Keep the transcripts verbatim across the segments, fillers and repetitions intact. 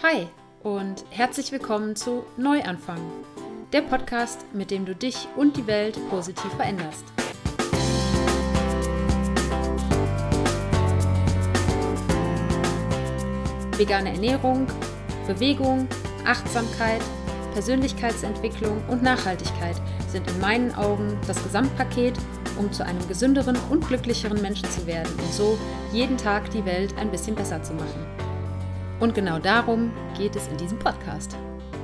Hi und herzlich willkommen zu Neuanfang, der Podcast, mit dem du dich und die Welt positiv veränderst. Vegane Ernährung, Bewegung, Achtsamkeit, Persönlichkeitsentwicklung und Nachhaltigkeit sind in meinen Augen das Gesamtpaket, um zu einem gesünderen und glücklicheren Menschen zu werden und so jeden Tag die Welt ein bisschen besser zu machen. Und genau darum geht es in diesem Podcast.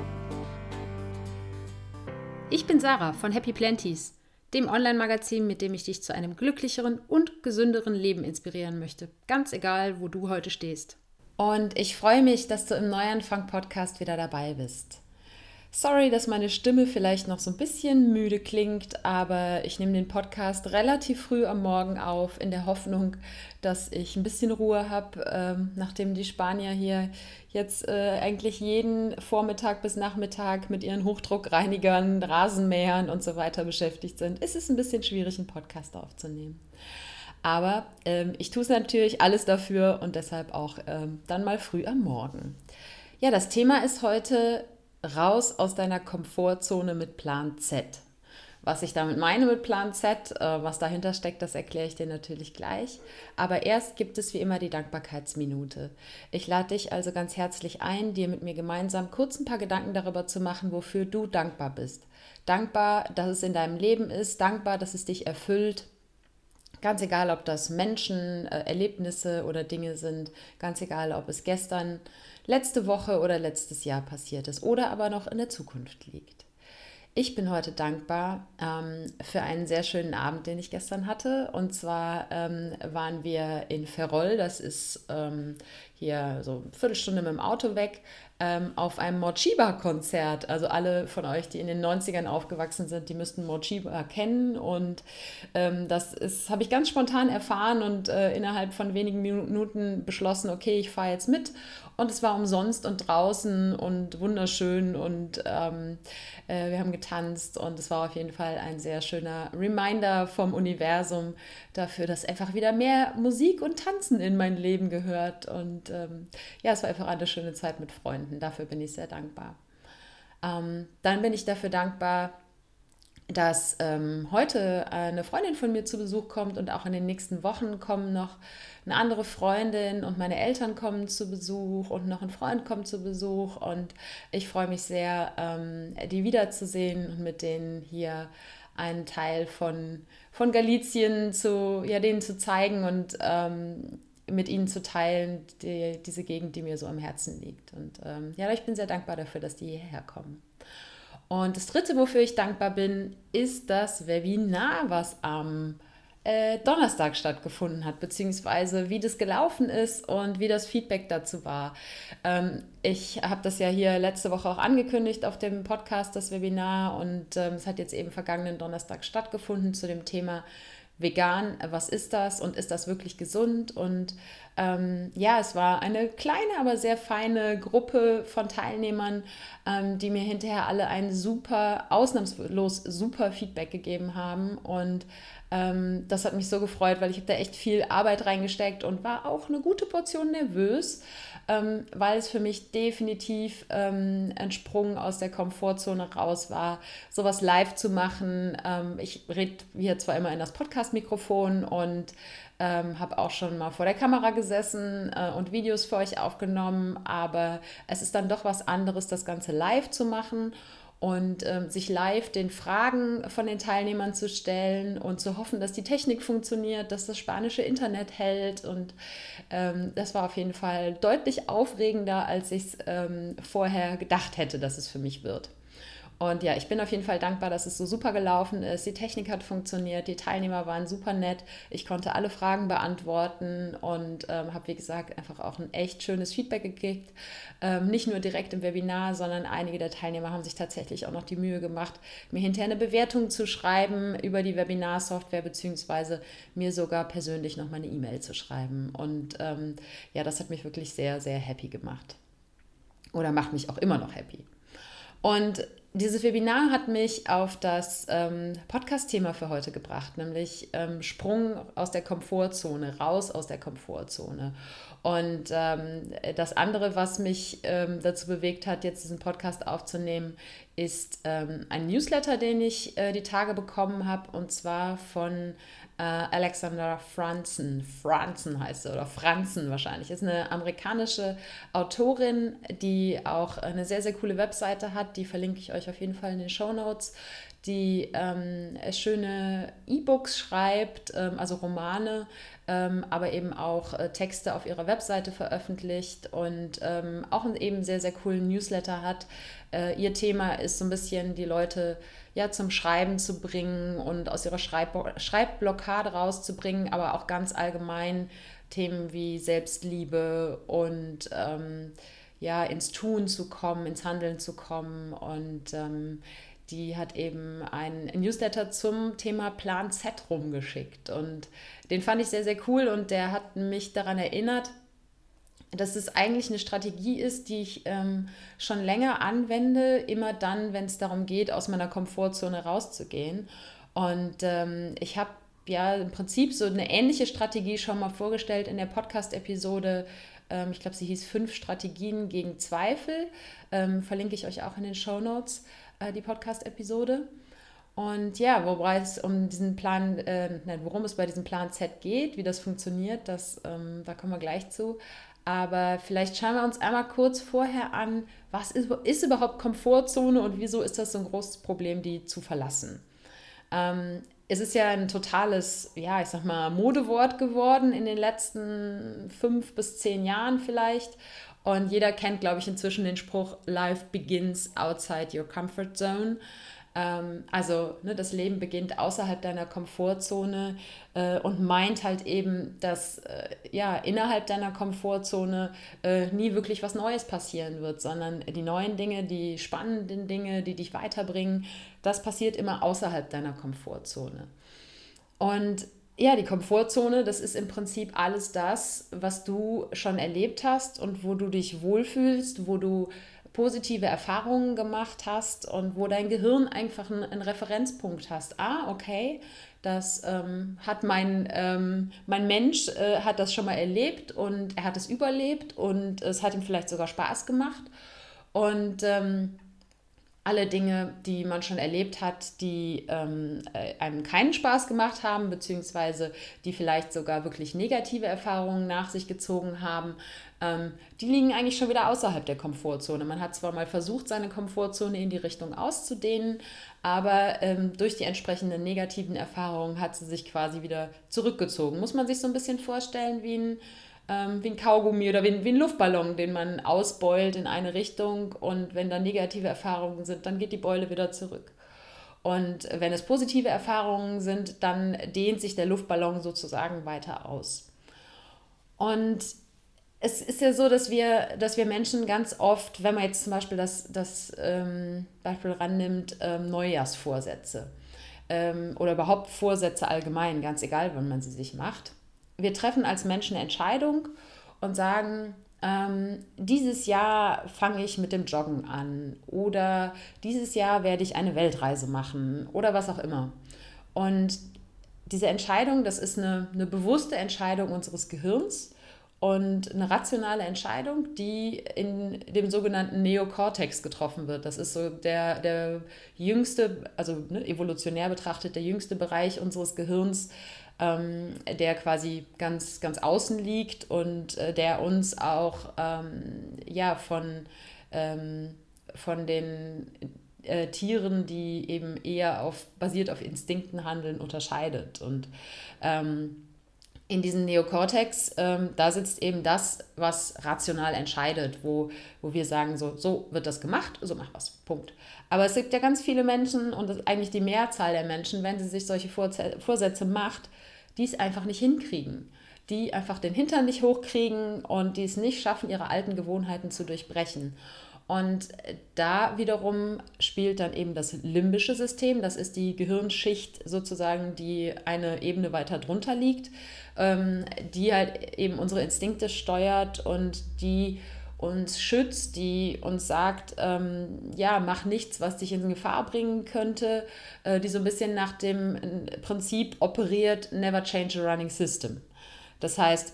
Ich bin Sarah von Happy Planties, dem Online-Magazin, mit dem ich dich zu einem glücklicheren und gesünderen Leben inspirieren möchte, ganz egal, wo du heute stehst. Und ich freue mich, dass du im Neuanfang-Podcast wieder dabei bist. Sorry, dass meine Stimme vielleicht noch so ein bisschen müde klingt, aber ich nehme den Podcast relativ früh am Morgen auf, in der Hoffnung, dass ich ein bisschen Ruhe habe, ähm, nachdem die Spanier hier jetzt äh, eigentlich jeden Vormittag bis Nachmittag mit ihren Hochdruckreinigern, Rasenmähern und so weiter beschäftigt sind. Ist es ein bisschen schwierig, einen Podcast aufzunehmen. Aber ähm, ich tue es natürlich alles dafür und deshalb auch ähm, dann mal früh am Morgen. Ja, das Thema ist heute raus aus deiner Komfortzone mit Plan Z. Was ich damit meine mit Plan Z, äh, was dahinter steckt, das erkläre ich dir natürlich gleich. Aber erst gibt es wie immer die Dankbarkeitsminute. Ich lade dich also ganz herzlich ein, dir mit mir gemeinsam kurz ein paar Gedanken darüber zu machen, wofür du dankbar bist. Dankbar, dass es in deinem Leben ist, dankbar, dass es dich erfüllt. Ganz egal, ob das Menschen, äh, Erlebnisse oder Dinge sind, ganz egal, ob es gestern, letzte Woche oder letztes Jahr passiert ist oder aber noch in der Zukunft liegt. Ich bin heute dankbar ähm, für einen sehr schönen Abend, den ich gestern hatte. Und zwar ähm, waren wir in Ferrol, das ist ähm, hier so eine Viertelstunde mit dem Auto weg, ähm, auf einem Morcheeba-Konzert. Also alle von euch, die in den neunzigern aufgewachsen sind, die müssten Morcheeba kennen. Und ähm, das ist, habe ich ganz spontan erfahren und äh, innerhalb von wenigen Minuten beschlossen, okay, ich fahre jetzt mit. Und es war umsonst und draußen und wunderschön und ähm, äh, wir haben getanzt und es war auf jeden Fall ein sehr schöner Reminder vom Universum dafür, dass einfach wieder mehr Musik und Tanzen in mein Leben gehört. Und ähm, ja, es war einfach eine schöne Zeit mit Freunden. Dafür bin ich sehr dankbar. Ähm, dann bin ich dafür dankbar, dass ähm, heute eine Freundin von mir zu Besuch kommt und auch in den nächsten Wochen kommen noch eine andere Freundin und meine Eltern kommen zu Besuch und noch ein Freund kommt zu Besuch und ich freue mich sehr, ähm, die wiederzusehen und mit denen hier einen Teil von, von Galicien zu, ja, denen zu zeigen und ähm, mit ihnen zu teilen, die, diese Gegend, die mir so am Herzen liegt. Und ähm, ja, ich bin sehr dankbar dafür, dass die hierher kommen. Und das Dritte, wofür ich dankbar bin, ist das Webinar, was am äh, Donnerstag stattgefunden hat, beziehungsweise wie das gelaufen ist und wie das Feedback dazu war. Ähm, ich habe das ja hier letzte Woche auch angekündigt auf dem Podcast, das Webinar, und ähm, es hat jetzt eben vergangenen Donnerstag stattgefunden zu dem Thema vegan, was ist das und ist das wirklich gesund? Und ähm, ja, es war eine kleine, aber sehr feine Gruppe von Teilnehmern, ähm, die mir hinterher alle ein super, ausnahmslos super Feedback gegeben haben. Und ähm, das hat mich so gefreut, weil ich habe da echt viel Arbeit reingesteckt und war auch eine gute Portion nervös, ähm, weil es für mich definitiv ähm, ein Sprung aus der Komfortzone raus war, sowas live zu machen. Ähm, ich rede hier zwar immer in das Podcast-Mikrofon und ähm, habe auch schon mal vor der Kamera gesessen äh, und Videos für euch aufgenommen, aber es ist dann doch was anderes, das Ganze live zu machen und ähm, sich live den Fragen von den Teilnehmern zu stellen und zu hoffen, dass die Technik funktioniert, dass das spanische Internet hält. Und ähm, das war auf jeden Fall deutlich aufregender, als ich es ähm, vorher gedacht hätte, dass es für mich wird. Und ja, ich bin auf jeden Fall dankbar, dass es so super gelaufen ist. Die Technik hat funktioniert, die Teilnehmer waren super nett. Ich konnte alle Fragen beantworten und ähm, habe, wie gesagt, einfach auch ein echt schönes Feedback gekriegt. Ähm, nicht nur direkt im Webinar, sondern einige der Teilnehmer haben sich tatsächlich auch noch die Mühe gemacht, mir hinterher eine Bewertung zu schreiben über die Webinarsoftware, beziehungsweise mir sogar persönlich nochmal eine E-Mail zu schreiben. Und ähm, ja, das hat mich wirklich sehr, sehr happy gemacht. Oder macht mich auch immer noch happy. Und dieses Webinar hat mich auf das ähm, Podcast-Thema für heute gebracht, nämlich ähm, Sprung aus der Komfortzone, raus aus der Komfortzone. Und ähm, das andere, was mich ähm, dazu bewegt hat, jetzt diesen Podcast aufzunehmen, ist ähm, ein Newsletter, den ich äh, die Tage bekommen habe, und zwar von äh, Alexandra Franzen. Franzen heißt sie, oder Franzen wahrscheinlich. Ist eine amerikanische Autorin, die auch eine sehr, sehr coole Webseite hat. Die verlinke ich euch auf jeden Fall in den Shownotes. Die ähm, schöne E-Books schreibt, ähm, also Romane, ähm, aber eben auch äh, Texte auf ihrer Webseite veröffentlicht und ähm, auch einen eben sehr, sehr coolen Newsletter hat. Äh, ihr Thema ist so ein bisschen, die Leute ja zum Schreiben zu bringen und aus ihrer Schreib- Schreibblockade rauszubringen, aber auch ganz allgemein Themen wie Selbstliebe und ähm, ja, ins Tun zu kommen, ins Handeln zu kommen. Und ähm, die hat eben einen Newsletter zum Thema Plan Z rumgeschickt. Und den fand ich sehr, sehr cool, und der hat mich daran erinnert, dass es eigentlich eine Strategie ist, die ich ähm, schon länger anwende, immer dann, wenn es darum geht, aus meiner Komfortzone rauszugehen. Und ähm, ich habe ja im Prinzip so eine ähnliche Strategie schon mal vorgestellt in der Podcast-Episode. Ähm, ich glaube, sie hieß Fünf Strategien gegen Zweifel. Ähm, verlinke ich euch auch in den Shownotes, äh, die Podcast-Episode. Und ja, wobei es um diesen Plan, äh, nein, worum es bei diesem Plan Z geht, wie das funktioniert, das, ähm, da kommen wir gleich zu. Aber vielleicht schauen wir uns einmal kurz vorher an, was ist, ist überhaupt Komfortzone und wieso ist das so ein großes Problem, die zu verlassen. Ähm, es ist ja ein totales, ja, ich sag mal, Modewort geworden in den letzten fünf bis zehn Jahren vielleicht. Und jeder kennt, glaube ich, inzwischen den Spruch, Life begins outside your comfort zone. Also ne, das Leben beginnt außerhalb deiner Komfortzone äh, und meint halt eben, dass äh, ja, innerhalb deiner Komfortzone äh, nie wirklich was Neues passieren wird, sondern die neuen Dinge, die spannenden Dinge, die dich weiterbringen, das passiert immer außerhalb deiner Komfortzone. Und ja, die Komfortzone, das ist im Prinzip alles das, was du schon erlebt hast und wo du dich wohlfühlst, wo du positive Erfahrungen gemacht hast und wo dein Gehirn einfach einen, einen Referenzpunkt hast. Ah, okay, das ähm, hat mein, ähm, mein Mensch äh, hat das schon mal erlebt und er hat es überlebt und es hat ihm vielleicht sogar Spaß gemacht. Und ähm, alle Dinge, die man schon erlebt hat, die ähm, einem keinen Spaß gemacht haben, beziehungsweise die vielleicht sogar wirklich negative Erfahrungen nach sich gezogen haben, ähm, die liegen eigentlich schon wieder außerhalb der Komfortzone. Man hat zwar mal versucht, seine Komfortzone in die Richtung auszudehnen, aber ähm, durch die entsprechenden negativen Erfahrungen hat sie sich quasi wieder zurückgezogen. Muss man sich so ein bisschen vorstellen wie ein Ähm, wie ein Kaugummi oder wie, wie ein Luftballon, den man ausbeult in eine Richtung, und wenn da negative Erfahrungen sind, dann geht die Beule wieder zurück. Und wenn es positive Erfahrungen sind, dann dehnt sich der Luftballon sozusagen weiter aus. Und es ist ja so, dass wir, dass wir Menschen ganz oft, wenn man jetzt zum Beispiel das, das ähm, Beispiel rannimmt, ähm, Neujahrsvorsätze ähm, oder überhaupt Vorsätze allgemein, ganz egal, wann man sie sich macht. Wir treffen als Menschen eine Entscheidung und sagen, ähm, dieses Jahr fange ich mit dem Joggen an oder dieses Jahr werde ich eine Weltreise machen oder was auch immer. Und diese Entscheidung, das ist eine, eine bewusste Entscheidung unseres Gehirns und eine rationale Entscheidung, die in dem sogenannten Neokortex getroffen wird. Das ist so der, der jüngste, also ne, evolutionär betrachtet, der jüngste Bereich unseres Gehirns, Ähm, der quasi ganz, ganz außen liegt und äh, der uns auch ähm, ja, von, ähm, von den äh, Tieren, die eben eher auf, basiert auf Instinkten handeln, unterscheidet. Und ähm, in diesem Neokortex, ähm, da sitzt eben das, was rational entscheidet, wo, wo wir sagen, so, so wird das gemacht, so mach was, Punkt. Aber es gibt ja ganz viele Menschen, und das ist eigentlich die Mehrzahl der Menschen, wenn sie sich solche Vorsätze macht, die es einfach nicht hinkriegen, die einfach den Hintern nicht hochkriegen und die es nicht schaffen, ihre alten Gewohnheiten zu durchbrechen. Und da wiederum spielt dann eben das limbische System, das ist die Gehirnschicht sozusagen, die eine Ebene weiter drunter liegt, die halt eben unsere Instinkte steuert und die uns schützt, die uns sagt, ähm, ja, mach nichts, was dich in Gefahr bringen könnte, äh, die so ein bisschen nach dem Prinzip operiert, never change a running system. Das heißt,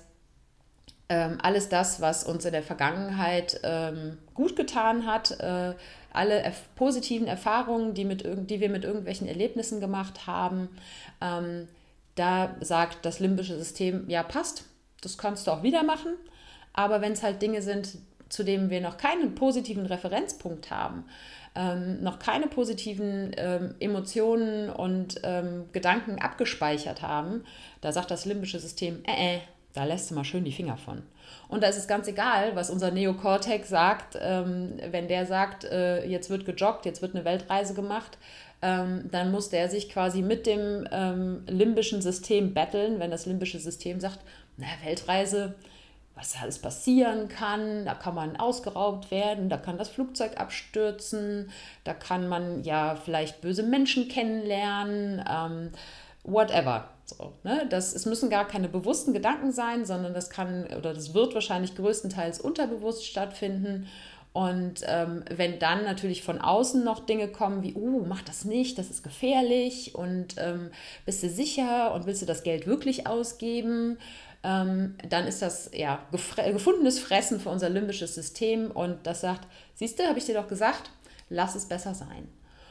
ähm, alles das, was uns in der Vergangenheit ähm, gut getan hat, äh, alle erf- positiven Erfahrungen, die, mit, irg- die wir mit irgendwelchen Erlebnissen gemacht haben, ähm, da sagt das limbische System, ja, passt, das kannst du auch wieder machen. Aber wenn es halt Dinge sind, zu denen wir noch keinen positiven Referenzpunkt haben, ähm, noch keine positiven ähm, Emotionen und ähm, Gedanken abgespeichert haben, da sagt das limbische System, äh, äh, da lässt du mal schön die Finger von. Und da ist es ganz egal, was unser Neokortex sagt, ähm, wenn der sagt, äh, jetzt wird gejoggt, jetzt wird eine Weltreise gemacht, ähm, dann muss der sich quasi mit dem ähm, limbischen System battlen, wenn das limbische System sagt, na, Weltreise, was alles passieren kann, da kann man ausgeraubt werden, da kann das Flugzeug abstürzen, da kann man ja vielleicht böse Menschen kennenlernen, ähm, whatever. So, ne? Das, es müssen gar keine bewussten Gedanken sein, sondern das kann oder das wird wahrscheinlich größtenteils unterbewusst stattfinden. Und ähm, wenn dann natürlich von außen noch Dinge kommen wie, oh, mach das nicht, das ist gefährlich und ähm, bist du sicher und willst du das Geld wirklich ausgeben, ähm, dann ist das ja gefre- gefundenes Fressen für unser limbisches System und das sagt, siehst du, habe ich dir doch gesagt, lass es besser sein.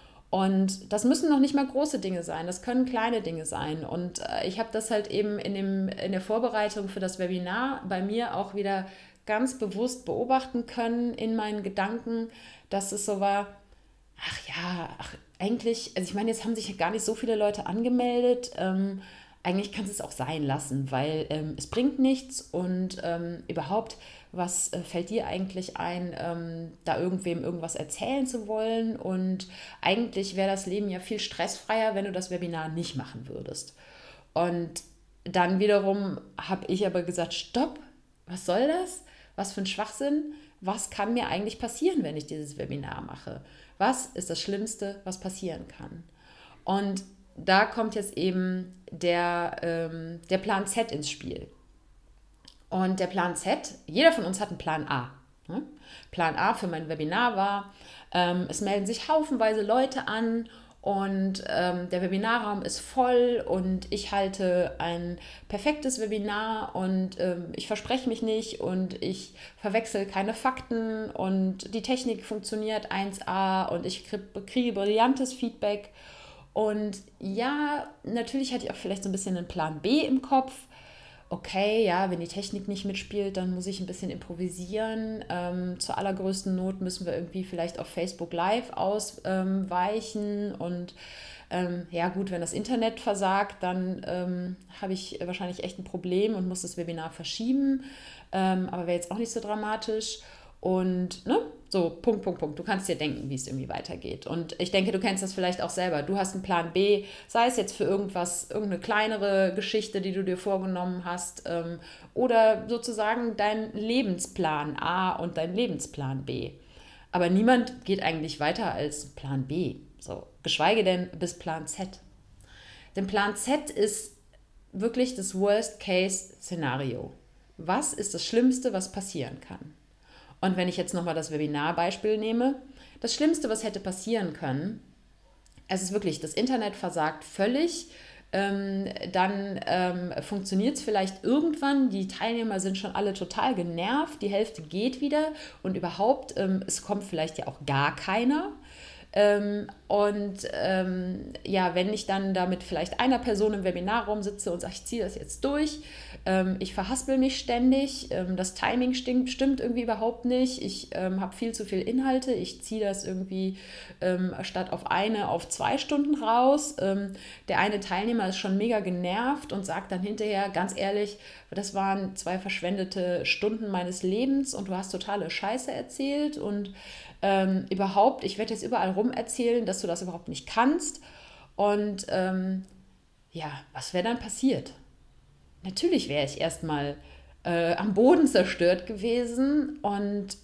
Und das müssen noch nicht mal große Dinge sein, das können kleine Dinge sein. Und äh, ich habe das halt eben in, dem, in der Vorbereitung für das Webinar bei mir auch wieder ganz bewusst beobachten können in meinen Gedanken, dass es so war, ach ja, ach, eigentlich, also ich meine, jetzt haben sich ja gar nicht so viele Leute angemeldet. Ähm, eigentlich kannst du es auch sein lassen, weil ähm, es bringt nichts und ähm, überhaupt, was äh, fällt dir eigentlich ein, ähm, da irgendwem irgendwas erzählen zu wollen? Und eigentlich wäre das Leben ja viel stressfreier, wenn du das Webinar nicht machen würdest. Und dann wiederum habe ich aber gesagt, stopp, was soll das? Was für ein Schwachsinn? Was kann mir eigentlich passieren, wenn ich dieses Webinar mache? Was ist das Schlimmste, was passieren kann? Und da kommt jetzt eben der, ähm, der Plan Z ins Spiel. Und der Plan Z, jeder von uns hat einen Plan A. Ne? Plan A für mein Webinar war, ähm, es melden sich haufenweise Leute an und ähm, der Webinarraum ist voll und ich halte ein perfektes Webinar und ähm, ich verspreche mich nicht und ich verwechsel keine Fakten und die Technik funktioniert eins A und ich kriege brillantes Feedback. Und ja, natürlich hatte ich auch vielleicht so ein bisschen einen Plan B im Kopf. Okay, ja, wenn die Technik nicht mitspielt, dann muss ich ein bisschen improvisieren. Ähm, zur allergrößten Not müssen wir irgendwie vielleicht auf Facebook Live ausweichen. Ähm, und ähm, ja gut, wenn das Internet versagt, dann ähm, habe ich wahrscheinlich echt ein Problem und muss das Webinar verschieben. Ähm, aber wäre jetzt auch nicht so dramatisch. Und ne, so Punkt, Punkt, Punkt. Du kannst dir denken, wie es irgendwie weitergeht. Und ich denke, du kennst das vielleicht auch selber. Du hast einen Plan B, sei es jetzt für irgendwas, irgendeine kleinere Geschichte, die du dir vorgenommen hast, ähm, oder sozusagen dein Lebensplan A und dein Lebensplan B. Aber niemand geht eigentlich weiter als Plan B. So, geschweige denn bis Plan Z. Denn Plan Z ist wirklich das Worst-Case-Szenario. Was ist das Schlimmste, was passieren kann? Und wenn ich jetzt nochmal das Webinarbeispiel nehme, das Schlimmste, was hätte passieren können, es ist wirklich, das Internet versagt völlig, ähm, dann ähm, funktioniert es vielleicht irgendwann, die Teilnehmer sind schon alle total genervt, die Hälfte geht wieder und überhaupt, ähm, es kommt vielleicht ja auch gar keiner. Ähm, und ähm, ja, wenn ich dann da mit vielleicht einer Person im Webinarraum sitze und sage, ich ziehe das jetzt durch, ähm, ich verhaspel mich ständig, ähm, das Timing stimmt, stimmt irgendwie überhaupt nicht, ich ähm, habe viel zu viel Inhalte, ich ziehe das irgendwie ähm, statt auf eine auf zwei Stunden raus. Ähm, der eine Teilnehmer ist schon mega genervt und sagt dann hinterher, ganz ehrlich, das waren zwei verschwendete Stunden meines Lebens und du hast totale Scheiße erzählt und Ähm, überhaupt, ich werde jetzt überall rum erzählen, dass du das überhaupt nicht kannst. Und ähm, ja, was wäre dann passiert? Natürlich wäre ich erstmal äh, am Boden zerstört gewesen und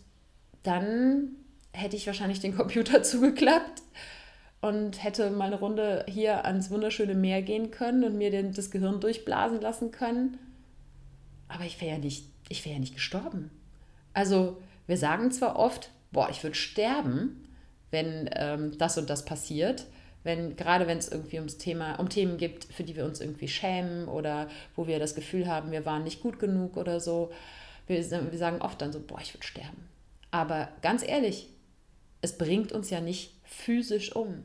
dann hätte ich wahrscheinlich den Computer zugeklappt und hätte mal eine Runde hier ans wunderschöne Meer gehen können und mir den, das Gehirn durchblasen lassen können. Aber ich wäre ja nicht, ich wäre ja nicht gestorben. Also Wir sagen zwar oft, boah, ich würde sterben, wenn ähm, das und das passiert, wenn, gerade wenn es irgendwie ums Thema, um Themen gibt, für die wir uns irgendwie schämen oder wo wir das Gefühl haben, wir waren nicht gut genug oder so. Wir, wir sagen oft dann so, boah, ich würde sterben. Aber ganz ehrlich, es bringt uns ja nicht physisch um.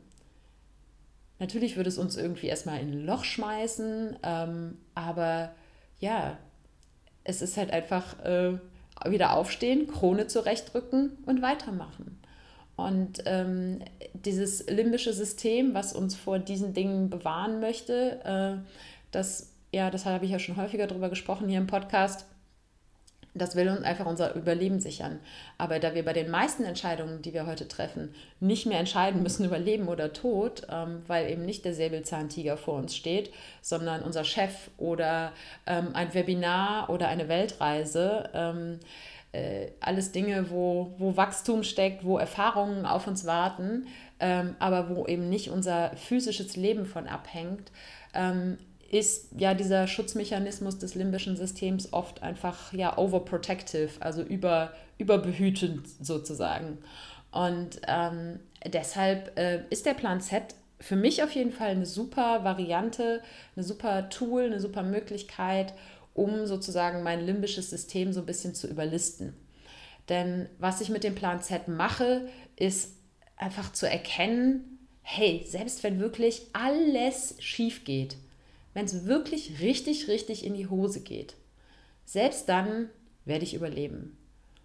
Natürlich würde es uns irgendwie erstmal in ein Loch schmeißen, ähm, aber ja, es ist halt einfach äh, wieder aufstehen, Krone zurechtrücken und weitermachen. Und ähm, dieses limbische System, was uns vor diesen Dingen bewahren möchte, äh, das, ja, das habe ich ja schon häufiger drüber gesprochen hier im Podcast, das will uns einfach unser Überleben sichern. Aber da wir bei den meisten Entscheidungen, die wir heute treffen, nicht mehr entscheiden müssen über Leben oder Tod, ähm, weil eben nicht der Säbelzahntiger vor uns steht, sondern unser Chef oder ähm, ein Webinar oder eine Weltreise, ähm, äh, alles Dinge, wo, wo Wachstum steckt, wo Erfahrungen auf uns warten, ähm, aber wo eben nicht unser physisches Leben von abhängt, ähm, ist ja dieser Schutzmechanismus des limbischen Systems oft einfach ja overprotective, also über, überbehütend sozusagen. Und ähm, deshalb äh, ist der Plan Z für mich auf jeden Fall eine super Variante, eine super Tool, eine super Möglichkeit, um sozusagen mein limbisches System so ein bisschen zu überlisten. Denn was ich mit dem Plan Z mache, ist einfach zu erkennen, hey, selbst wenn wirklich alles schief geht, wenn es wirklich richtig, richtig in die Hose geht, selbst dann werde ich überleben.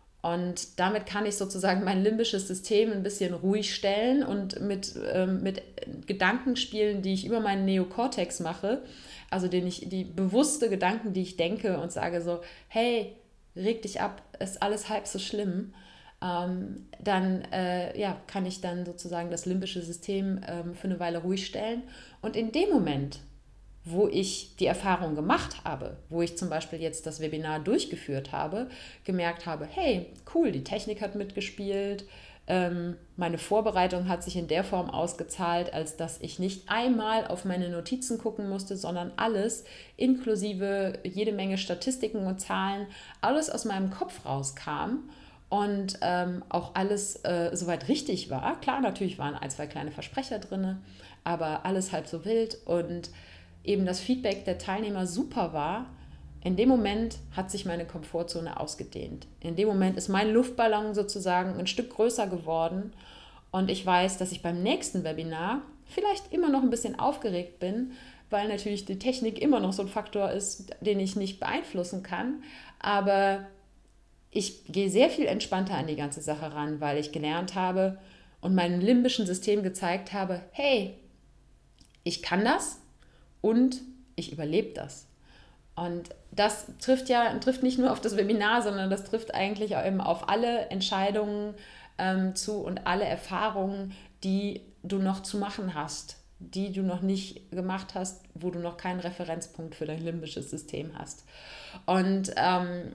Und damit kann ich sozusagen mein limbisches System ein bisschen ruhig stellen und mit, ähm, mit Gedanken spielen, die ich über meinen Neokortex mache, also den ich, die bewusste Gedanken, die ich denke und sage so, hey, reg dich ab, ist alles halb so schlimm, ähm, dann äh, ja, kann ich dann sozusagen das limbische System ähm, für eine Weile ruhig stellen. Und in dem Moment, wo ich die Erfahrung gemacht habe, wo ich zum Beispiel jetzt das Webinar durchgeführt habe, gemerkt habe, hey, cool, die Technik hat mitgespielt, ähm, meine Vorbereitung hat sich in der Form ausgezahlt, als dass ich nicht einmal auf meine Notizen gucken musste, sondern alles, inklusive jede Menge Statistiken und Zahlen, alles aus meinem Kopf rauskam und ähm, auch alles äh, soweit richtig war. Klar, natürlich waren ein, zwei kleine Versprecher drin, aber alles halb so wild und eben das Feedback der Teilnehmer super war, in dem Moment hat sich meine Komfortzone ausgedehnt. In dem Moment ist mein Luftballon sozusagen ein Stück größer geworden und ich weiß, dass ich beim nächsten Webinar vielleicht immer noch ein bisschen aufgeregt bin, weil natürlich die Technik immer noch so ein Faktor ist, den ich nicht beeinflussen kann, aber ich gehe sehr viel entspannter an die ganze Sache ran, weil ich gelernt habe und meinem limbischen System gezeigt habe, hey, ich kann das, und ich überlebe das. Und das trifft ja trifft nicht nur auf das Webinar, sondern das trifft eigentlich auch eben auf alle Entscheidungen ähm, zu und alle Erfahrungen, die du noch zu machen hast, die du noch nicht gemacht hast, wo du noch keinen Referenzpunkt für dein limbisches System hast. Und ähm,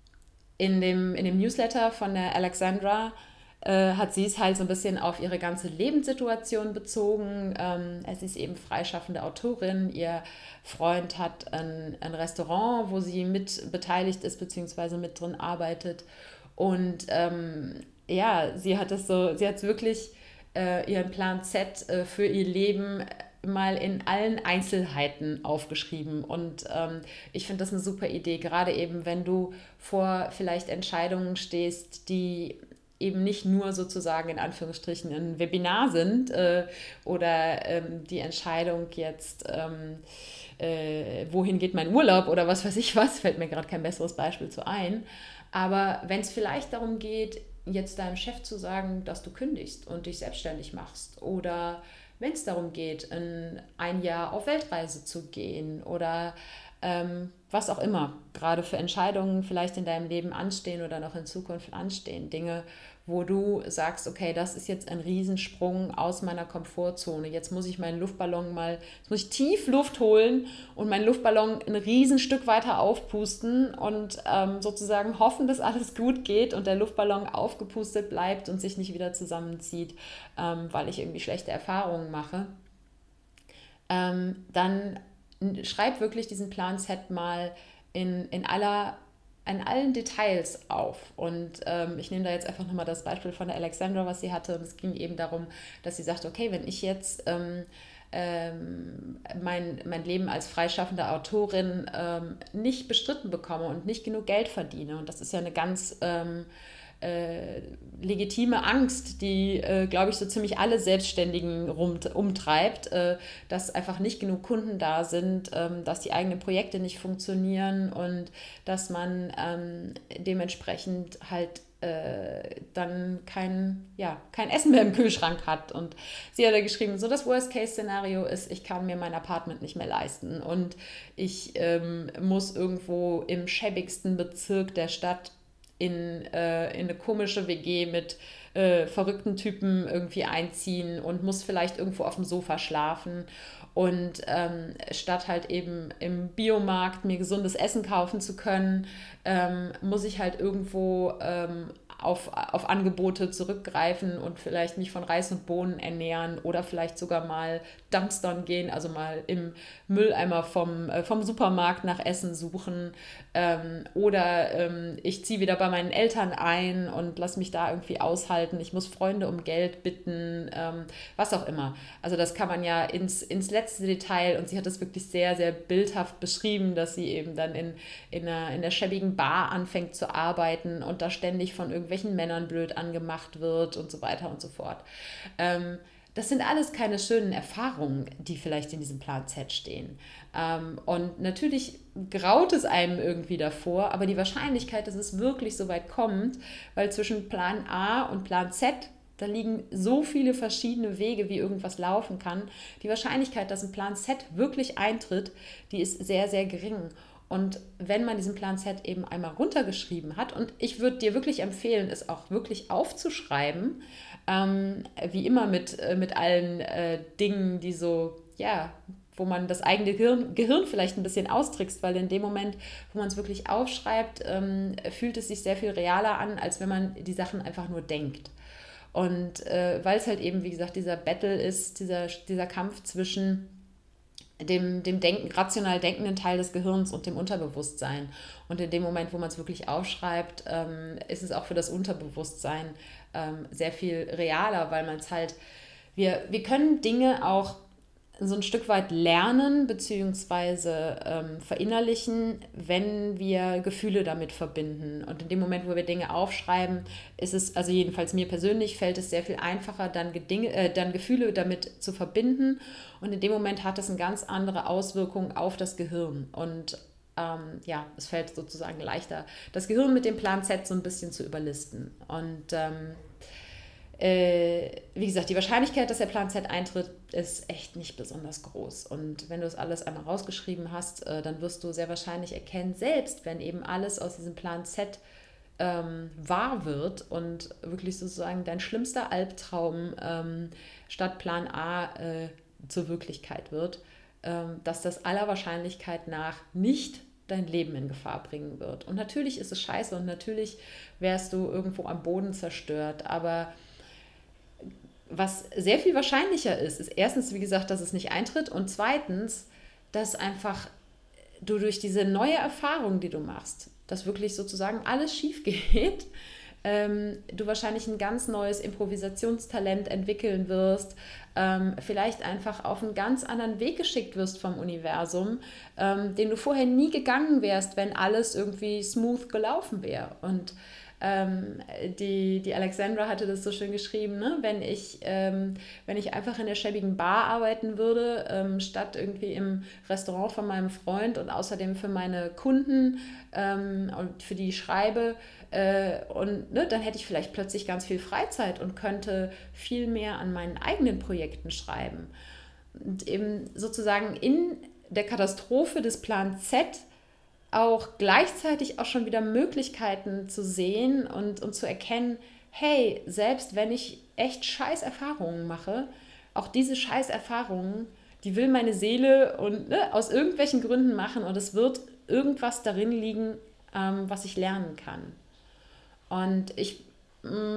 in, dem, in dem Newsletter von der Alexandra äh, hat sie es halt so ein bisschen auf ihre ganze Lebenssituation bezogen. Ähm, sie ist eben freischaffende Autorin. Ihr Freund hat ein, ein Restaurant, wo sie mit beteiligt ist, beziehungsweise mit drin arbeitet. Und ähm, ja, sie hat es so, sie hat wirklich äh, ihren Plan Z äh, für ihr Leben mal in allen Einzelheiten aufgeschrieben. Und ähm, ich finde das eine super Idee, gerade eben, wenn du vor vielleicht Entscheidungen stehst, die eben nicht nur sozusagen in Anführungsstrichen ein Webinar sind äh, oder ähm, die Entscheidung jetzt, ähm, äh, wohin geht mein Urlaub oder was weiß ich was, fällt mir gerade kein besseres Beispiel zu ein. Aber wenn es vielleicht darum geht, jetzt deinem Chef zu sagen, dass du kündigst und dich selbstständig machst oder wenn es darum geht, ein, ein Jahr auf Weltreise zu gehen oder ähm, was auch immer, gerade für Entscheidungen vielleicht in deinem Leben anstehen oder noch in Zukunft anstehen, Dinge, wo du sagst, okay, das ist jetzt ein Riesensprung aus meiner Komfortzone, jetzt muss ich meinen Luftballon mal, jetzt muss ich tief Luft holen und meinen Luftballon ein Riesenstück weiter aufpusten und ähm, sozusagen hoffen, dass alles gut geht und der Luftballon aufgepustet bleibt und sich nicht wieder zusammenzieht, ähm, weil ich irgendwie schlechte Erfahrungen mache, ähm, dann schreib wirklich diesen Plan Z mal in, in aller in allen Details auf. Und ähm, ich nehme da jetzt einfach nochmal das Beispiel von der Alexandra, was sie hatte. Und es ging eben darum, dass sie sagte, okay, wenn ich jetzt ähm, ähm, mein, mein Leben als freischaffende Autorin ähm, nicht bestritten bekomme und nicht genug Geld verdiene, und das ist ja eine ganz ähm, äh, legitime Angst, die, äh, glaube ich, so ziemlich alle Selbstständigen rum, umtreibt, äh, dass einfach nicht genug Kunden da sind, ähm, dass die eigenen Projekte nicht funktionieren und dass man ähm, dementsprechend halt äh, dann kein, ja, kein Essen mehr im Kühlschrank hat. Und sie hat ja geschrieben, so das Worst-Case-Szenario ist, ich kann mir mein Apartment nicht mehr leisten und ich ähm, muss irgendwo im schäbigsten Bezirk der Stadt in, äh, in eine komische W G mit äh, verrückten Typen irgendwie einziehen und muss vielleicht irgendwo auf dem Sofa schlafen. Und ähm, statt halt eben im Biomarkt mir gesundes Essen kaufen zu können, ähm, muss ich halt irgendwo ähm, auf, auf Angebote zurückgreifen und vielleicht mich von Reis und Bohnen ernähren oder vielleicht sogar mal dumpstern gehen, also mal im Mülleimer vom, äh, vom Supermarkt nach Essen suchen. Ähm, oder ähm, ich ziehe wieder bei meinen Eltern ein und lasse mich da irgendwie aushalten. Ich muss Freunde um Geld bitten, ähm, was auch immer. Also das kann man ja ins, ins letzte Detail, und sie hat das wirklich sehr, sehr bildhaft beschrieben, dass sie eben dann in, in, einer, in der schäbigen Bar anfängt zu arbeiten und da ständig von irgendwelchen Männern blöd angemacht wird und so weiter und so fort. Ähm, Das sind alles keine schönen Erfahrungen, die vielleicht in diesem Plan Z stehen. Ähm, und natürlich graut es einem irgendwie davor, aber die Wahrscheinlichkeit, dass es wirklich so weit kommt, weil zwischen Plan A und Plan Z, da liegen so viele verschiedene Wege, wie irgendwas laufen kann. Die Wahrscheinlichkeit, dass ein Plan Z wirklich eintritt, die ist sehr, sehr gering. Und wenn man diesen Plan Z eben einmal runtergeschrieben hat, und ich würde dir wirklich empfehlen, es auch wirklich aufzuschreiben, ähm, wie immer mit, äh, mit allen äh, Dingen, die so, ja, wo man das eigene Gehirn, Gehirn vielleicht ein bisschen austrickst, weil in dem Moment, wo man es wirklich aufschreibt, ähm, fühlt es sich sehr viel realer an, als wenn man die Sachen einfach nur denkt. Und äh, weil es halt eben, wie gesagt, dieser Battle ist, dieser, dieser Kampf zwischen dem, dem Denken, rational denkenden Teil des Gehirns und dem Unterbewusstsein. Und in dem Moment, wo man es wirklich aufschreibt, ähm, ist es auch für das Unterbewusstsein ähm, sehr viel realer, weil man es halt, wir, wir können Dinge auch so ein Stück weit lernen bzw. Ähm, verinnerlichen, wenn wir Gefühle damit verbinden. Und in dem Moment, wo wir Dinge aufschreiben, ist es, also jedenfalls mir persönlich, fällt es sehr viel einfacher, dann, Gedinge, äh, dann Gefühle damit zu verbinden. Und in dem Moment hat es eine ganz andere Auswirkung auf das Gehirn. Und ähm, ja, es fällt sozusagen leichter, das Gehirn mit dem Plan Z so ein bisschen zu überlisten. Und ähm, Äh, wie gesagt, die Wahrscheinlichkeit, dass der Plan Z eintritt, ist echt nicht besonders groß. Und wenn du das alles einmal rausgeschrieben hast, äh, dann wirst du sehr wahrscheinlich erkennen, selbst wenn eben alles aus diesem Plan Z ähm, wahr wird und wirklich sozusagen dein schlimmster Albtraum ähm, statt Plan A äh, zur Wirklichkeit wird, ähm, dass das aller Wahrscheinlichkeit nach nicht dein Leben in Gefahr bringen wird. Und natürlich ist es scheiße und natürlich wärst du irgendwo am Boden zerstört, aber was sehr viel wahrscheinlicher ist, ist erstens, wie gesagt, dass es nicht eintritt, und zweitens, dass einfach du durch diese neue Erfahrung, die du machst, dass wirklich sozusagen alles schief geht, ähm, du wahrscheinlich ein ganz neues Improvisationstalent entwickeln wirst, ähm, vielleicht einfach auf einen ganz anderen Weg geschickt wirst vom Universum, ähm, den du vorher nie gegangen wärst, wenn alles irgendwie smooth gelaufen wäre. Und Ähm, die, die Alexandra hatte das so schön geschrieben, ne? wenn, ich, ähm, wenn ich einfach in der schäbigen Bar arbeiten würde, ähm, statt irgendwie im Restaurant von meinem Freund und außerdem für meine Kunden ähm, und für die ich schreibe, äh, und ne, dann hätte ich vielleicht plötzlich ganz viel Freizeit und könnte viel mehr an meinen eigenen Projekten schreiben. Und eben sozusagen in der Katastrophe des Plan Z auch gleichzeitig auch schon wieder Möglichkeiten zu sehen und, und zu erkennen, hey, selbst wenn ich echt scheiß Erfahrungen mache, auch diese scheiß Erfahrungen, die will meine Seele und ne, aus irgendwelchen Gründen machen, und es wird irgendwas darin liegen, ähm, was ich lernen kann. Und ich,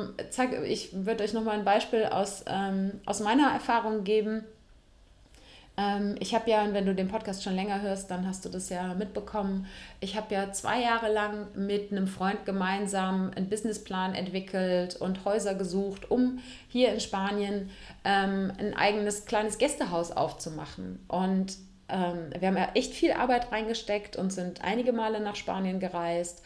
ich würde euch nochmal ein Beispiel aus, ähm, aus meiner Erfahrung geben. Ähm, ich habe ja, und wenn du den Podcast schon länger hörst, dann hast du das ja mitbekommen, ich habe ja zwei Jahre lang mit einem Freund gemeinsam einen Businessplan entwickelt und Häuser gesucht, um hier in Spanien ähm, ein eigenes kleines Gästehaus aufzumachen. Und ähm, wir haben ja echt viel Arbeit reingesteckt und sind einige Male nach Spanien gereist.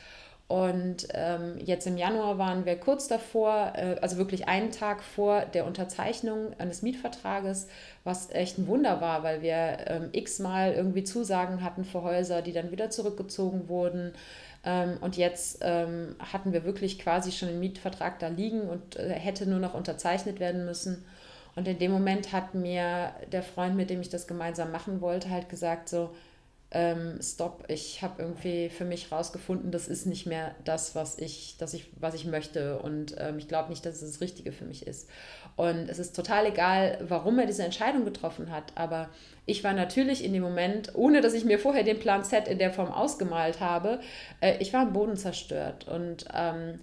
Und ähm, jetzt im Januar waren wir kurz davor, äh, also wirklich einen Tag vor der Unterzeichnung eines Mietvertrages, was echt ein Wunder war, weil wir ähm, x-mal irgendwie Zusagen hatten für Häuser, die dann wieder zurückgezogen wurden. Ähm, und jetzt ähm, hatten wir wirklich quasi schon einen Mietvertrag da liegen und äh, hätte nur noch unterzeichnet werden müssen. Und in dem Moment hat mir der Freund, mit dem ich das gemeinsam machen wollte, halt gesagt so, ähm, stopp, ich habe irgendwie für mich rausgefunden, das ist nicht mehr das, was ich, das ich, was ich möchte und ähm, ich glaube nicht, dass es das Richtige für mich ist. Und es ist total egal, warum er diese Entscheidung getroffen hat, aber ich war natürlich in dem Moment, ohne dass ich mir vorher den Plan Z in der Form ausgemalt habe, äh, ich war am Boden zerstört und, ähm,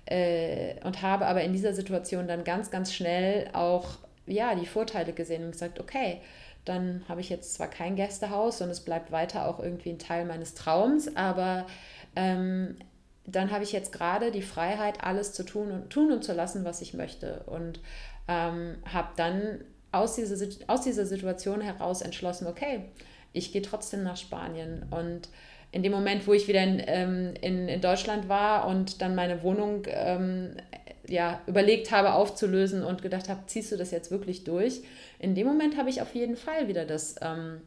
äh, und habe aber in dieser Situation dann ganz, ganz schnell auch ja, die Vorteile gesehen und gesagt, okay, dann habe ich jetzt zwar kein Gästehaus und es bleibt weiter auch irgendwie ein Teil meines Traums, aber ähm, dann habe ich jetzt gerade die Freiheit, alles zu tun und tun und zu lassen, was ich möchte. Und ähm, habe dann aus dieser, aus dieser Situation heraus entschlossen, okay, ich gehe trotzdem nach Spanien. Und in dem Moment, wo ich wieder in, ähm, in, in Deutschland war und dann meine Wohnung ähm, ja, überlegt habe aufzulösen und gedacht habe, ziehst du das jetzt wirklich durch? In dem Moment habe ich auf jeden Fall wieder das, ähm,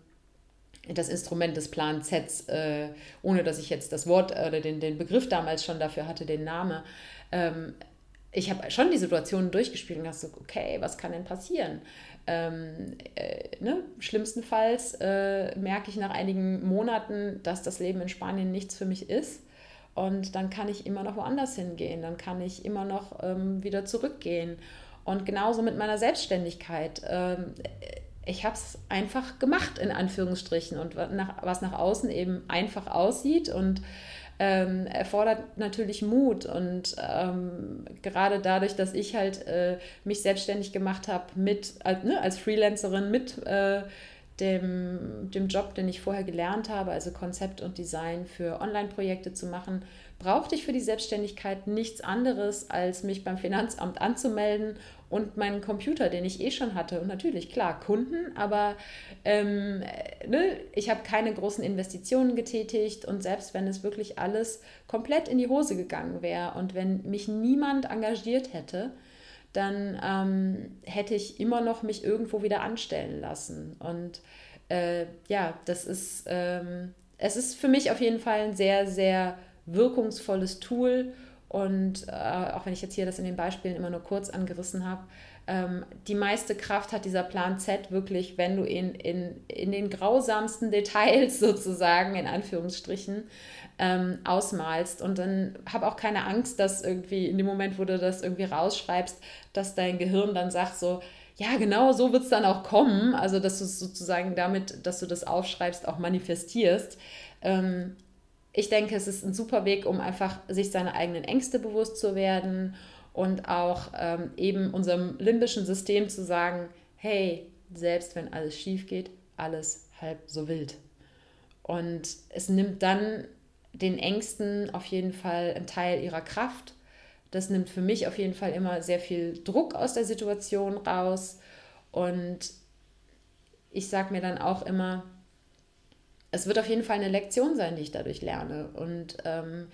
das Instrument des Plan Z, äh, ohne dass ich jetzt das Wort oder den, den Begriff damals schon dafür hatte, den Namen. Ähm, ich habe schon die Situationen durchgespielt und dachte so, okay, was kann denn passieren? Ähm, äh, ne? Schlimmstenfalls äh, merke ich nach einigen Monaten, dass das Leben in Spanien nichts für mich ist. Und dann kann ich immer noch woanders hingehen, dann kann ich immer noch ähm, wieder zurückgehen. Und genauso mit meiner Selbstständigkeit. Ähm, ich habe es einfach gemacht, in Anführungsstrichen. Und nach, was nach außen eben einfach aussieht und ähm, erfordert natürlich Mut. Und ähm, gerade dadurch, dass ich halt äh, mich selbstständig gemacht habe mit, als, ne, als Freelancerin mit äh, dem, dem Job, den ich vorher gelernt habe, also Konzept und Design für Online-Projekte zu machen, brauchte ich für die Selbstständigkeit nichts anderes, als mich beim Finanzamt anzumelden und meinen Computer, den ich eh schon hatte. Und natürlich, klar, Kunden, aber ähm, ne, ich habe keine großen Investitionen getätigt und selbst wenn es wirklich alles komplett in die Hose gegangen wäre und wenn mich niemand engagiert hätte, dann ähm, hätte ich immer noch mich irgendwo wieder anstellen lassen. Und äh, ja, das ist, ähm, es ist für mich auf jeden Fall ein sehr, sehr wirkungsvolles Tool. Und äh, auch wenn ich jetzt hier das in den Beispielen immer nur kurz angerissen habe, ähm, die meiste Kraft hat dieser Plan Z wirklich, wenn du ihn in, in den grausamsten Details sozusagen, in Anführungsstrichen, ähm, ausmalst. Und dann habe auch keine Angst, dass irgendwie in dem Moment, wo du das irgendwie rausschreibst, dass dein Gehirn dann sagt so, ja, genau, so wird es dann auch kommen. Also, dass du sozusagen damit, dass du das aufschreibst, auch manifestierst. Ähm, ich denke, es ist ein super Weg, um einfach sich seiner eigenen Ängste bewusst zu werden und auch ähm, eben unserem limbischen System zu sagen, hey, selbst wenn alles schief geht, alles halb so wild. Und es nimmt dann den Ängsten auf jeden Fall einen Teil ihrer Kraft. Das nimmt für mich auf jeden Fall immer sehr viel Druck aus der Situation raus. Und ich sage mir dann auch immer, es wird auf jeden Fall eine Lektion sein, die ich dadurch lerne. Und ähm,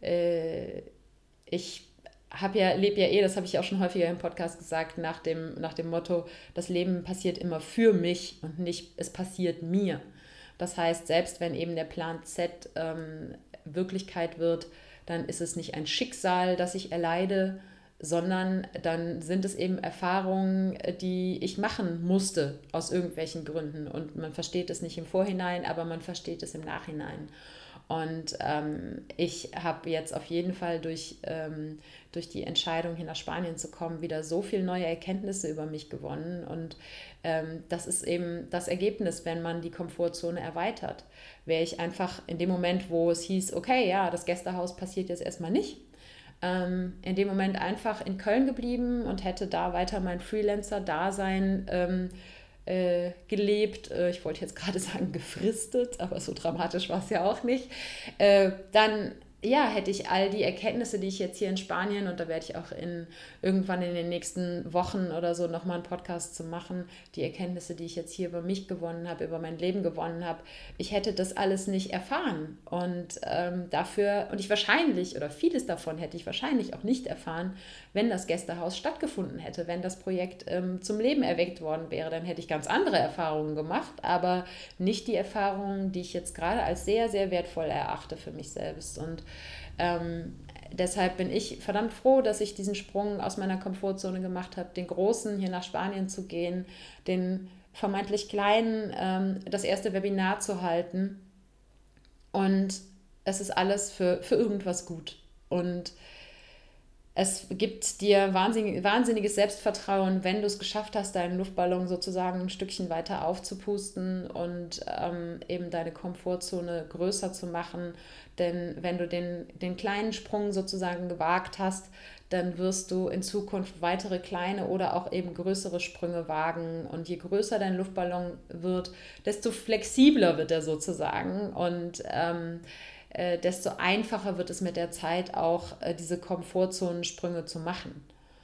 äh, ich habe ja, lebe ja eh, das habe ich auch schon häufiger im Podcast gesagt, nach dem, nach dem Motto, das Leben passiert immer für mich und nicht, es passiert mir. Das heißt, selbst wenn eben der Plan Z ähm, Wirklichkeit wird, dann ist es nicht ein Schicksal, das ich erleide, sondern dann sind es eben Erfahrungen, die ich machen musste aus irgendwelchen Gründen. Und man versteht es nicht im Vorhinein, aber man versteht es im Nachhinein. Und ähm, ich habe jetzt auf jeden Fall durch, ähm, durch die Entscheidung, hier nach Spanien zu kommen, wieder so viele neue Erkenntnisse über mich gewonnen. Und ähm, das ist eben das Ergebnis, wenn man die Komfortzone erweitert. Wäre ich einfach in dem Moment, wo es hieß, okay, ja, das Gästehaus passiert jetzt erstmal nicht, ähm, in dem Moment einfach in Köln geblieben und hätte da weiter mein Freelancer-Dasein ähm, äh, gelebt, äh, ich wollte jetzt gerade sagen gefristet, aber so dramatisch war es ja auch nicht, äh, dann ja, hätte ich all die Erkenntnisse, die ich jetzt hier in Spanien, und da werde ich auch in, irgendwann in den nächsten Wochen oder so nochmal einen Podcast zu machen, die Erkenntnisse, die ich jetzt hier über mich gewonnen habe, über mein Leben gewonnen habe, ich hätte das alles nicht erfahren. Und ähm, dafür, und ich wahrscheinlich, oder vieles davon hätte ich wahrscheinlich auch nicht erfahren, wenn das Gästehaus stattgefunden hätte, wenn das Projekt ähm, zum Leben erweckt worden wäre, dann hätte ich ganz andere Erfahrungen gemacht, aber nicht die Erfahrungen, die ich jetzt gerade als sehr, sehr wertvoll erachte für mich selbst. Und Ähm, deshalb bin ich verdammt froh, dass ich diesen Sprung aus meiner Komfortzone gemacht habe, den großen hier nach Spanien zu gehen, den vermeintlich kleinen, ähm, das erste Webinar zu halten. Und es ist alles für, für irgendwas gut. Und es gibt dir wahnsinnig, wahnsinniges Selbstvertrauen, wenn du es geschafft hast, deinen Luftballon sozusagen ein Stückchen weiter aufzupusten und ähm, eben deine Komfortzone größer zu machen. Denn wenn du den, den kleinen Sprung sozusagen gewagt hast, dann wirst du in Zukunft weitere kleine oder auch eben größere Sprünge wagen. Und je größer dein Luftballon wird, desto flexibler wird er sozusagen. Und ähm, Äh, desto einfacher wird es mit der Zeit auch, äh, diese Komfortzonensprünge zu machen.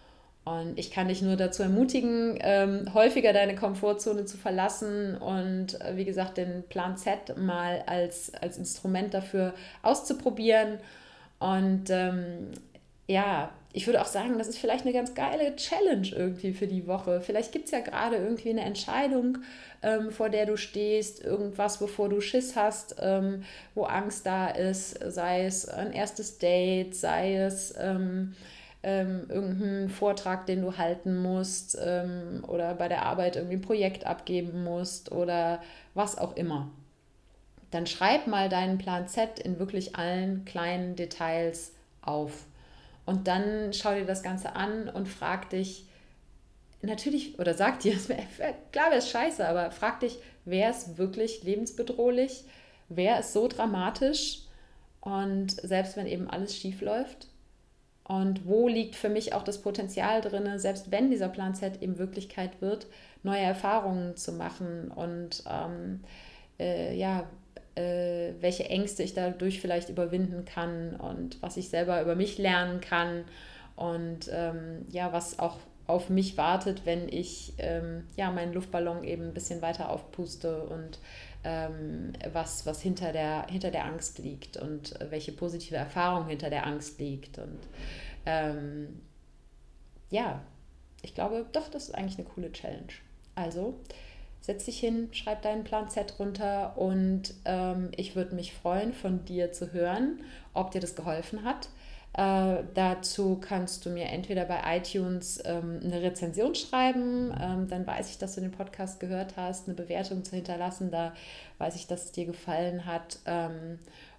Und ich kann dich nur dazu ermutigen, ähm, häufiger deine Komfortzone zu verlassen und äh, wie gesagt, den Plan Z mal als, als Instrument dafür auszuprobieren. Und ähm, ja, ich würde auch sagen, das ist vielleicht eine ganz geile Challenge irgendwie für die Woche. Vielleicht gibt es ja gerade irgendwie eine Entscheidung, ähm, vor der du stehst, irgendwas, wovor du Schiss hast, ähm, wo Angst da ist, sei es ein erstes Date, sei es ähm, ähm, irgendein Vortrag, den du halten musst ähm, oder bei der Arbeit irgendwie ein Projekt abgeben musst oder was auch immer. Dann schreib mal deinen Plan Z in wirklich allen kleinen Details auf. Und dann schau dir das Ganze an und frag dich, natürlich, oder sag dir, klar wäre es scheiße, aber frag dich, wäre es wirklich lebensbedrohlich? Wäre es so dramatisch? Und selbst wenn eben alles schief läuft? Und wo liegt für mich auch das Potenzial drin, selbst wenn dieser Plan Z eben Wirklichkeit wird, neue Erfahrungen zu machen und ähm, äh, ja, äh, welche Ängste ich dadurch vielleicht überwinden kann und was ich selber über mich lernen kann und ähm, ja, was auch auf mich wartet, wenn ich ähm, ja, meinen Luftballon eben ein bisschen weiter aufpuste und ähm, was, was hinter der, hinter der Angst liegt und welche positive Erfahrung hinter der Angst liegt. Und ähm, ja, ich glaube, doch, das ist eigentlich eine coole Challenge. Also setz dich hin, schreib deinen Plan Z runter und ähm, ich würde mich freuen, von dir zu hören, ob dir das geholfen hat. Äh, dazu kannst du mir entweder bei iTunes ähm, eine Rezension schreiben, ähm, dann weiß ich, dass du den Podcast gehört hast, eine Bewertung zu hinterlassen, da weiß ich, dass es dir gefallen hat. Ähm,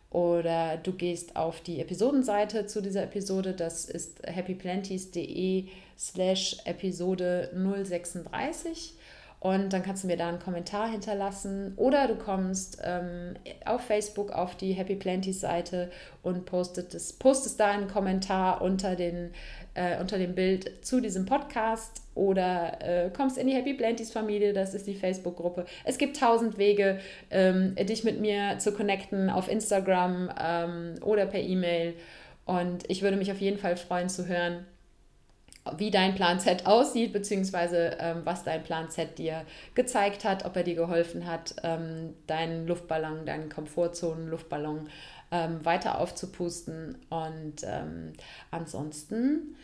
oder du gehst auf die Episodenseite zu dieser Episode, das ist happyplanties.de slash Episode null sechsunddreißig. Und dann kannst du mir da einen Kommentar hinterlassen oder du kommst ähm, auf Facebook auf die Happy Planties Seite und postest, postest da einen Kommentar unter, den, äh, unter dem Bild zu diesem Podcast oder äh, kommst in die Happy Planties Familie, das ist die Facebook-Gruppe. Es gibt tausend Wege, ähm, dich mit mir zu connecten auf Instagram ähm, oder per E-Mail. Und ich würde mich auf jeden Fall freuen zu hören, wie dein Plan Z aussieht, beziehungsweise ähm, was dein Plan Z dir gezeigt hat, ob er dir geholfen hat, ähm, deinen Luftballon, deinen Komfortzonen-Luftballon ähm, weiter aufzupusten. Und ähm, ansonsten,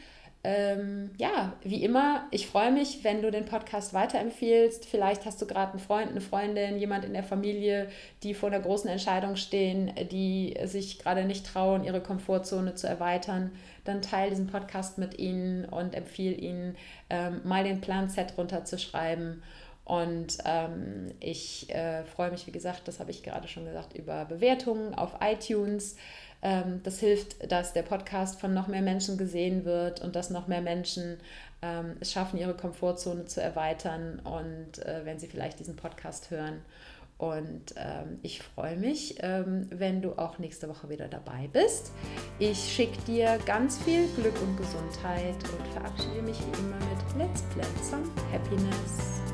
ähm, ja, wie immer, ich freue mich, wenn du den Podcast weiterempfiehlst. Vielleicht hast du gerade einen Freund, eine Freundin, jemand in der Familie, die vor einer großen Entscheidung stehen, die sich gerade nicht trauen, ihre Komfortzone zu erweitern. Dann teile diesen Podcast mit ihnen und empfehle ihnen, ähm, mal den Plan Z runterzuschreiben. Und ähm, ich äh, freue mich, wie gesagt, das habe ich gerade schon gesagt, über Bewertungen auf iTunes. Ähm, das hilft, dass der Podcast von noch mehr Menschen gesehen wird und dass noch mehr Menschen ähm, es schaffen, ihre Komfortzone zu erweitern und äh, wenn sie vielleicht diesen Podcast hören. Und ähm, ich freue mich, ähm, wenn du auch nächste Woche wieder dabei bist. Ich schicke dir ganz viel Glück und Gesundheit und verabschiede mich wie immer mit Let's Plan some Happiness.